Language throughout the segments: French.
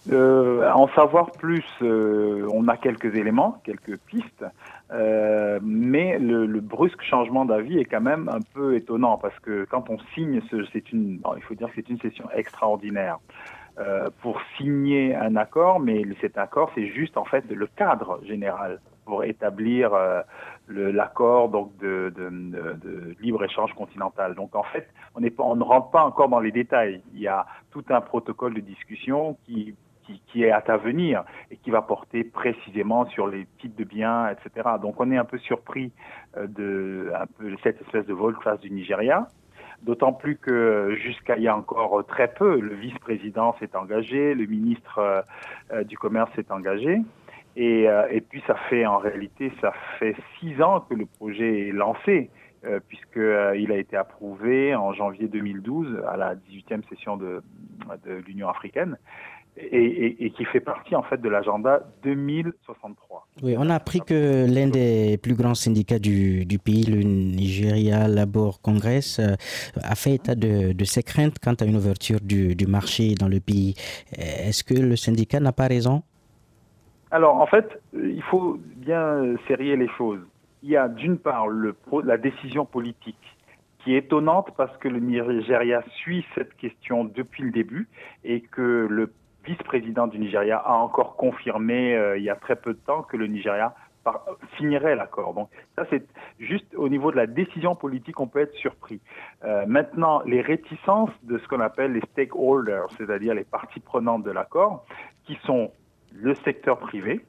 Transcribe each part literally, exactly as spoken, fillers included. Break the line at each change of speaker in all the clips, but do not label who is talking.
Euh, en savoir plus, euh, on a quelques éléments, quelques pistes, euh, mais le, le brusque changement d'avis est quand même un peu étonnant parce que quand on signe, ce, c'est une, bon, il faut dire que c'est une session extraordinaire euh, pour signer un accord, mais cet accord, c'est juste en fait le cadre général pour établir euh, le, l'accord donc de, de, de, de libre-échange continental. Donc en fait, on, n'est pas, on ne rentre pas encore dans les détails. Il y a tout un protocole de discussion qui Qui, qui est à venir et qui va porter précisément sur les types de biens, et cetera. Donc on est un peu surpris euh, de un peu cette espèce de volte-face du Nigeria, d'autant plus que jusqu'à il y a encore très peu, le vice-président s'est engagé, le ministre euh, du Commerce s'est engagé. Et, euh, et puis ça fait en réalité, ça fait six ans que le projet est lancé, euh, puisqu'il euh, a été approuvé en janvier deux mille douze à la dix-huitième session de, de l'Union africaine. Et, et, et qui fait partie en fait de l'agenda deux mille soixante-trois.
Oui, on a appris que l'un des plus grands syndicats du, du pays, le Nigeria Labour Congress, euh, a fait état de, de ses craintes quant à une ouverture du, du marché dans le pays. Est-ce que le syndicat n'a pas raison?
Alors en fait, il faut bien sérier les choses. Il y a d'une part le, la décision politique qui est étonnante parce que le Nigeria suit cette question depuis le début et que le vice-président du Nigeria a encore confirmé euh, il y a très peu de temps que le Nigeria par, signerait l'accord. Donc ça, c'est juste au niveau de la décision politique, on peut être surpris. Euh, maintenant, les réticences de ce qu'on appelle les stakeholders, c'est-à-dire les parties prenantes de l'accord, qui sont le secteur privé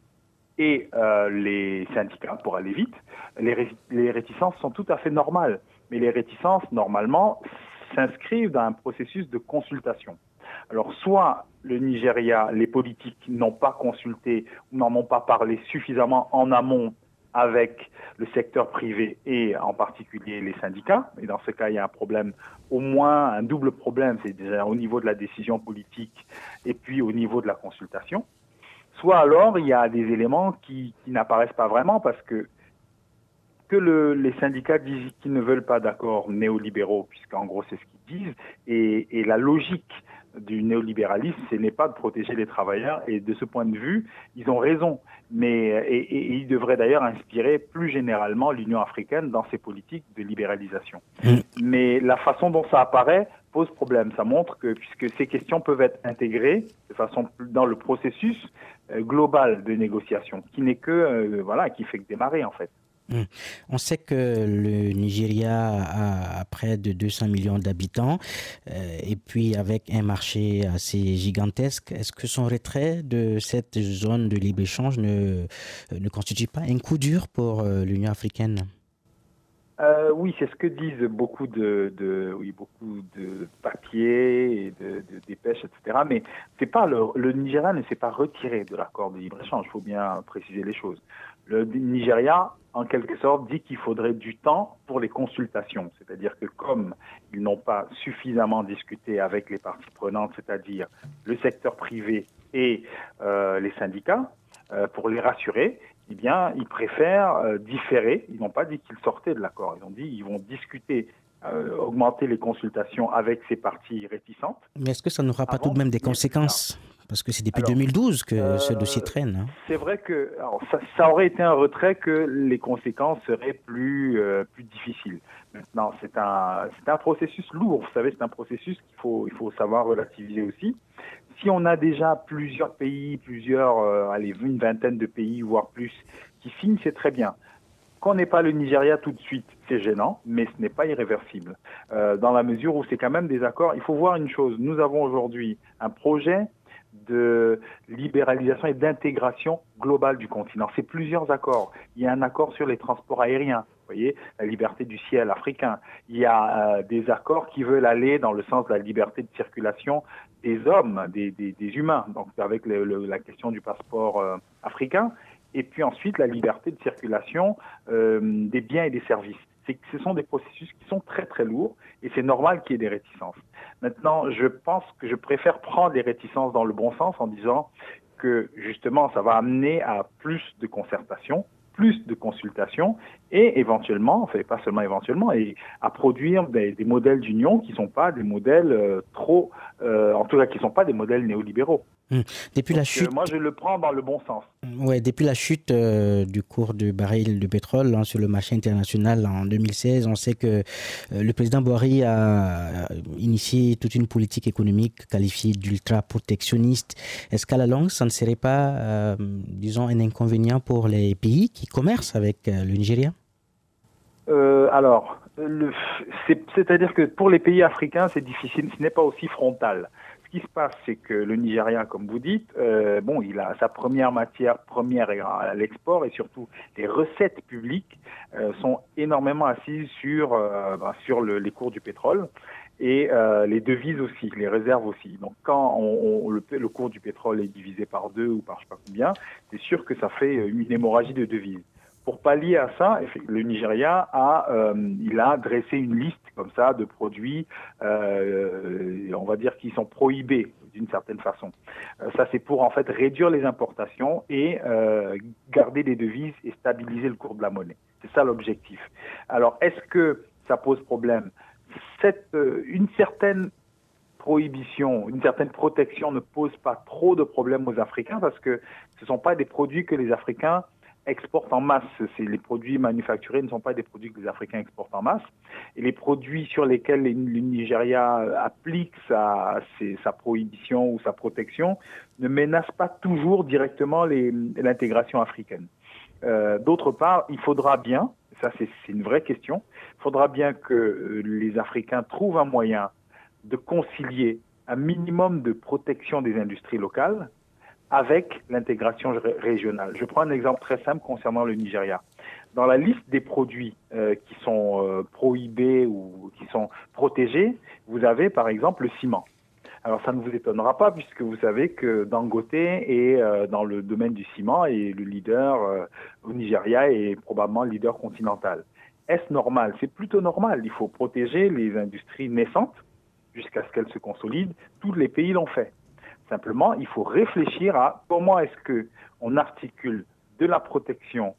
et euh, les syndicats, pour aller vite, les, ré les réticences sont tout à fait normales. Mais les réticences, normalement, s'inscrivent dans un processus de consultation. Alors, soit le Nigeria, les politiques n'ont pas consulté ou n'en ont pas parlé suffisamment en amont avec le secteur privé et en particulier les syndicats. Et dans ce cas, il y a un problème, au moins un double problème, c'est déjà au niveau de la décision politique et puis au niveau de la consultation. Soit alors, il y a des éléments qui, qui n'apparaissent pas vraiment parce que que le, les syndicats disent qu'ils ne veulent pas d'accords néolibéraux, puisqu'en gros c'est ce qu'ils disent, et, et la logique du néolibéralisme, ce n'est pas de protéger les travailleurs, et de ce point de vue, ils ont raison. Mais, et, et, et ils devraient d'ailleurs inspirer plus généralement l'Union africaine dans ses politiques de libéralisation. Mmh. Mais la façon dont ça apparaît pose problème. Ça montre que, puisque ces questions peuvent être intégrées de façon dans le processus euh, global de négociation, qui n'est que, euh, voilà, qui fait que démarrer en fait.
On sait que le Nigeria a près de deux cents millions d'habitants euh, et puis avec un marché assez gigantesque. Est-ce que son retrait de cette zone de libre-échange ne, ne constitue pas un coup dur pour euh, l'Union africaine?
Euh, oui, c'est ce que disent beaucoup de, de, oui, beaucoup de papiers et de, de dépêches, et cetera. Mais c'est pas le, le Nigeria ne s'est pas retiré de l'accord de libre-échange. Il faut bien préciser les choses. Le Nigeria, en quelque sorte, dit qu'il faudrait du temps pour les consultations. C'est-à-dire que comme ils n'ont pas suffisamment discuté avec les parties prenantes, c'est-à-dire le secteur privé et euh, les syndicats, euh, pour les rassurer, eh bien, ils préfèrent euh, différer. Ils n'ont pas dit qu'ils sortaient de l'accord. Ils ont dit qu'ils vont discuter, euh, augmenter les consultations avec ces parties réticentes.
Mais est-ce que ça n'aura pas tout de même des conséquences? Parce que c'est depuis alors, deux mille douze que euh, ce dossier traîne. Hein.
C'est vrai que alors, ça, ça aurait été un retrait que les conséquences seraient plus, euh, plus difficiles. Maintenant, c'est un, c'est un processus lourd. Vous savez, c'est un processus qu'il faut, il faut savoir relativiser aussi. Si on a déjà plusieurs pays, plusieurs, euh, allez, une vingtaine de pays, voire plus, qui signent, c'est très bien. Qu'on n'ait pas le Nigeria tout de suite, c'est gênant, mais ce n'est pas irréversible. Euh, dans la mesure où c'est quand même des accords. Il faut voir une chose. Nous avons aujourd'hui un projet de libéralisation et d'intégration globale du continent. C'est plusieurs accords. Il y a un accord sur les transports aériens, vous voyez, la liberté du ciel africain. Il y a euh, des accords qui veulent aller dans le sens de la liberté de circulation des hommes, des, des, des humains, donc avec le, le, la question du passeport euh, africain. Et puis ensuite, la liberté de circulation euh, des biens et des services. C'est que ce sont des processus qui sont très très lourds et c'est normal qu'il y ait des réticences. Maintenant, je pense que je préfère prendre les réticences dans le bon sens en disant que justement, ça va amener à plus de concertation, plus de consultation et éventuellement, enfin pas seulement éventuellement, et à produire des, des modèles d'union qui ne sont pas des modèles euh, trop, euh, en tout cas qui ne sont pas des modèles néolibéraux.
Hum. Depuis
Donc
la
euh,
chute,
moi, je le prends dans le bon sens.
ouais, depuis la chute euh, du cours du baril de pétrole hein, sur le marché international en deux mille seize, on sait que euh, le président Boari a euh, initié toute une politique économique qualifiée d'ultra-protectionniste. Est-ce qu'à la longue, ça ne serait pas, euh, disons, un inconvénient pour les pays qui commercent avec euh, le Nigeria?
Euh, alors, le- c'est- c'est-à-dire que pour les pays africains, c'est difficile, ce n'est pas aussi frontal. Ce qui se passe, c'est que le Nigeria, comme vous dites, euh, bon, il a sa première matière première est à l'export et surtout les recettes publiques euh, sont énormément assises sur euh, ben, sur le- les cours du pétrole et euh, les devises aussi, les réserves aussi. Donc, quand on, on- le, le cours du pétrole est divisé par deux ou par je sais pas combien, c'est sûr que ça fait une hémorragie de devises. Pour pallier à ça, le Nigeria a, euh, il a dressé une liste comme ça de produits, euh, on va dire, qui sont prohibés d'une certaine façon. Euh, ça, c'est pour en fait réduire les importations et euh, garder des devises et stabiliser le cours de la monnaie. C'est ça l'objectif. Alors, est-ce que ça pose problème? Cette, euh, une certaine prohibition, une certaine protection ne pose pas trop de problèmes aux Africains parce que ce ne sont pas des produits que les Africains exportent en masse. C'est, les produits manufacturés ne sont pas des produits que les Africains exportent en masse. Et les produits sur lesquels le Nigeria applique sa, ses, sa prohibition ou sa protection ne menacent pas toujours directement les, l'intégration africaine. Euh, d'autre part, il faudra bien, ça c'est, c'est une vraie question, il faudra bien que les Africains trouvent un moyen de concilier un minimum de protection des industries locales avec l'intégration régionale. Je prends un exemple très simple concernant le Nigeria. Dans la liste des produits euh, qui sont euh, prohibés ou qui sont protégés, vous avez par exemple le ciment. Alors ça ne vous étonnera pas puisque vous savez que Dangote est euh, dans le domaine du ciment et le leader euh, au Nigeria est probablement le leader continental. Est-ce normal? C'est plutôt normal. Il faut protéger les industries naissantes jusqu'à ce qu'elles se consolident. Tous les pays l'ont fait. Simplement, il faut réfléchir à comment est-ce qu'on articule de la protection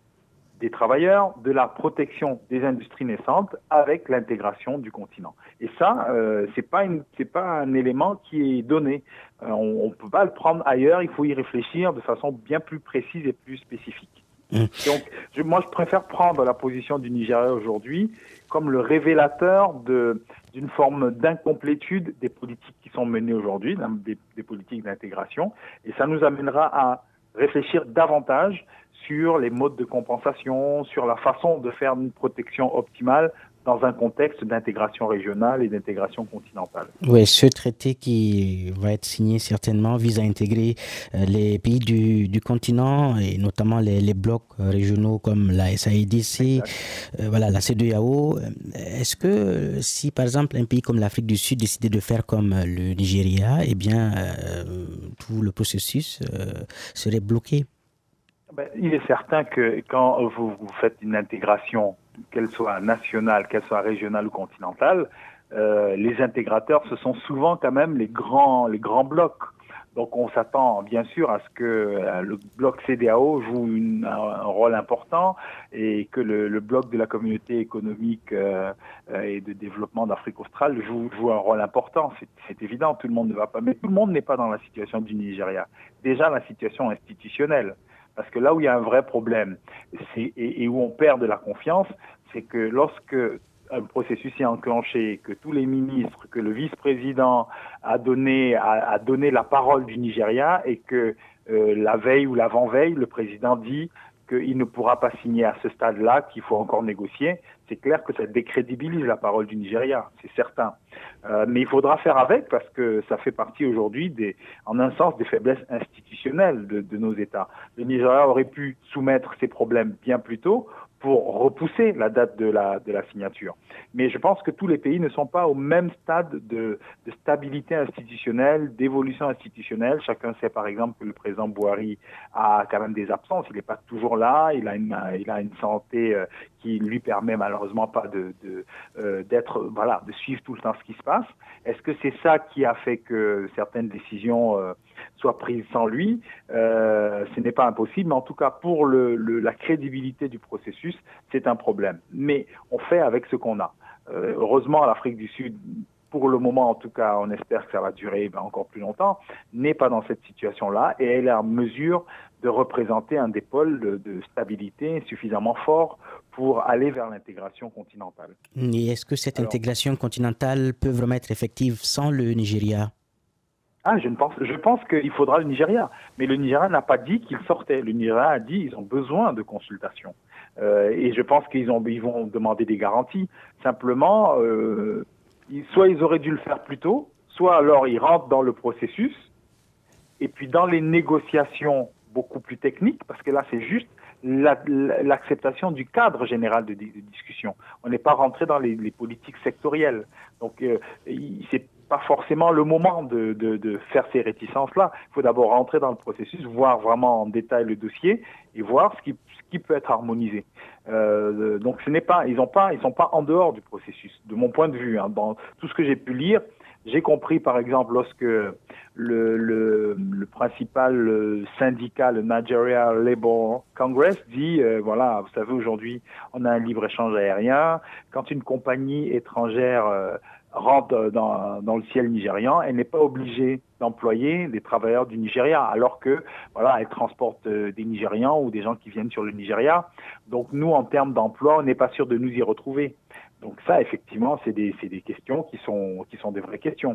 des travailleurs, de la protection des industries naissantes avec l'intégration du continent. Et ça, euh, c'est pas une, c'est pas un élément qui est donné. Euh, on ne peut pas le prendre ailleurs. Il faut y réfléchir de façon bien plus précise et plus spécifique. Mmh. Donc, je, moi, je préfère prendre la position du Nigeria aujourd'hui comme le révélateur de, d'une forme d'incomplétude des politiques qui sont menées aujourd'hui, des, des politiques d'intégration. Et ça nous amènera à réfléchir davantage sur les modes de compensation, sur la façon de faire une protection optimale dans un contexte d'intégration régionale et d'intégration continentale.
Oui, ce traité qui va être signé certainement vise à intégrer euh, les pays du, du continent et notamment les, les blocs régionaux comme la S A I D C, euh, voilà, la C E D E A O. Est-ce que si par exemple un pays comme l'Afrique du Sud décidait de faire comme le Nigeria, eh bien euh, tout le processus euh, serait bloqué?
Ben, il est certain que quand vous, vous faites une intégration, qu'elle soit nationale, qu'elle soit régionale ou continentale, euh, les intégrateurs, ce sont souvent quand même les grands, les grands blocs. Donc on s'attend bien sûr à ce que euh, le bloc C E D E A O joue une, un, un rôle important et que le, le bloc de la communauté économique euh, et de développement d'Afrique australe joue, joue un rôle important. C'est, c'est évident, tout le monde ne va pas, mais tout le monde n'est pas dans la situation du Nigeria. Déjà la situation institutionnelle. Parce que là où il y a un vrai problème c'est, et, et où on perd de la confiance, c'est que lorsque un processus est enclenché, que tous les ministres, que le vice-président a donné, a, a donné la parole du Nigeria et que euh, la veille ou l'avant-veille, le président dit qu'il ne pourra pas signer à ce stade-là, qu'il faut encore négocier, c'est clair que ça décrédibilise la parole du Nigeria, c'est certain. Euh, mais il faudra faire avec parce que ça fait partie aujourd'hui, des, en un sens, des faiblesses institutionnelles de, de nos États. Le Nigeria aurait pu soumettre ses problèmes bien plus tôt pour repousser la date de la, de la signature. Mais je pense que tous les pays ne sont pas au même stade de, de stabilité institutionnelle, d'évolution institutionnelle. Chacun sait par exemple que le président Boari a quand même des absences, il n'est pas toujours là, il a une, il a une santé euh, qui lui permet malheureusement pas de, de, euh, d'être, voilà, de suivre tout le temps ce qui se passe. Est-ce que c'est ça qui a fait que certaines décisions euh, soient prises sans lui? euh, Ce n'est pas impossible, mais en tout cas pour le, le, la crédibilité du processus, c'est un problème. Mais on fait avec ce qu'on a. Euh, heureusement, l'Afrique du Sud pour le moment en tout cas, on espère que ça va durer ben, encore plus longtemps, n'est pas dans cette situation-là et elle est en mesure de représenter un des pôles de, de stabilité suffisamment fort pour aller vers l'intégration continentale.
Et est-ce que cette
Alors,
intégration continentale peut vraiment être effective sans le Nigeria?
Ah, je ne pense, je pense qu'il faudra le Nigeria. Mais le Nigeria n'a pas dit qu'il sortait. Le Nigeria a dit qu'ils ont besoin de consultation. Euh, et je pense qu'ils ont, ils vont demander des garanties. Simplement, euh, soit ils auraient dû le faire plus tôt, soit alors ils rentrent dans le processus. Et puis dans les négociations beaucoup plus techniques, parce que là c'est juste la, l'acceptation du cadre général de, de discussion. On n'est pas rentré dans les, les politiques sectorielles. Donc euh, c'est pas forcément le moment de, de, de faire ces réticences-là. Il faut d'abord rentrer dans le processus, voir vraiment en détail le dossier et voir ce qui, ce qui peut être harmonisé. Euh, donc ce n'est pas, ils ont pas, ils sont pas en dehors du processus. De mon point de vue, hein, dans tout ce que j'ai pu lire, j'ai compris par exemple lorsque le, le, le principal syndicat, le Nigeria Labour Congress, dit euh, voilà, vous savez aujourd'hui on a un libre-échange aérien. Quand une compagnie étrangère euh, rentre dans, dans le ciel nigérian, elle n'est pas obligée d'employer des travailleurs du Nigeria, alors que voilà, elle transporte euh, des Nigérians ou des gens qui viennent sur le Nigeria. Donc nous, en termes d'emploi, on n'est pas sûr de nous y retrouver. Donc ça, effectivement, c'est des, c'est des questions qui sont, qui sont des vraies questions.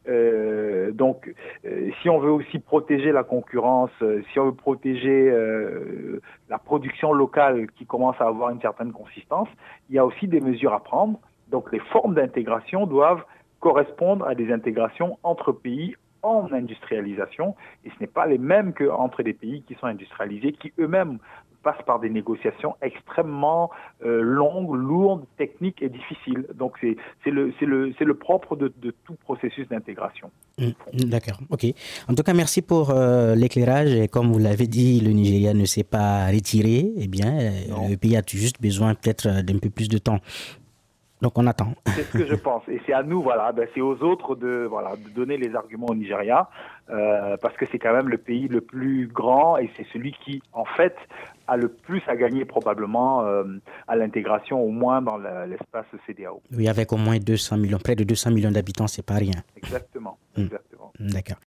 Euh, donc, euh, si on veut aussi protéger la concurrence, euh, si on veut protéger euh, la production locale qui commence à avoir une certaine consistance, il y a aussi des mesures à prendre. Donc les formes d'intégration doivent correspondre à des intégrations entre pays en industrialisation, et ce n'est pas les mêmes qu'entre des pays qui sont industrialisés, qui eux-mêmes passent par des négociations extrêmement euh, longues, lourdes, techniques et difficiles. Donc c'est, c'est, le, c'est, le, c'est le propre de, de tout processus d'intégration.
Mmh, d'accord, ok. En tout cas, merci pour euh, l'éclairage. Et comme vous l'avez dit, le Nigeria ne s'est pas retiré. Eh bien, non. Le pays a juste besoin peut-être d'un peu plus de temps. Donc on attend.
C'est ce que je pense. Et c'est à nous, voilà, ben c'est aux autres de, voilà, de donner les arguments au Nigeria, euh, parce que c'est quand même le pays le plus grand et c'est celui qui, en fait, a le plus à gagner probablement euh, à l'intégration, au moins dans la, l'espace C D A O.
Oui, avec au moins deux cents millions, près de deux cents millions d'habitants, c'est pas rien.
Exactement,
Mmh.
exactement.
D'accord.